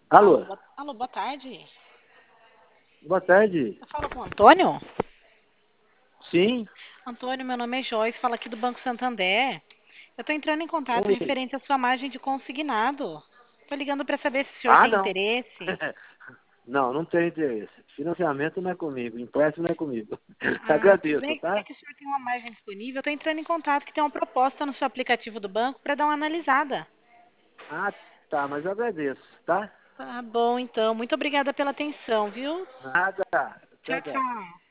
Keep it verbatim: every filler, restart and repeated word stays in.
Alô, Alô? boa, alô, boa tarde. Boa tarde. Eu falo com o Antônio? Sim? Antônio, meu nome é Joyce, falo aqui do Banco Santander. Eu estou entrando em contato Oi. referente à sua margem de consignado. Estou ligando para saber se o senhor Ah, tem não. interesse. Não, não tem interesse. Financiamento não é comigo, empréstimo não é comigo. Ah, tudo Agradeço, bem. É tá? que o senhor tem uma margem disponível. Eu estou entrando em contato que tem uma proposta no seu aplicativo do banco para dar uma analisada. Ah, tá, mas eu agradeço, tá? Tá bom, então. Muito obrigada pela atenção, viu? Nada. Tchau, Tchau, tchau. tchau.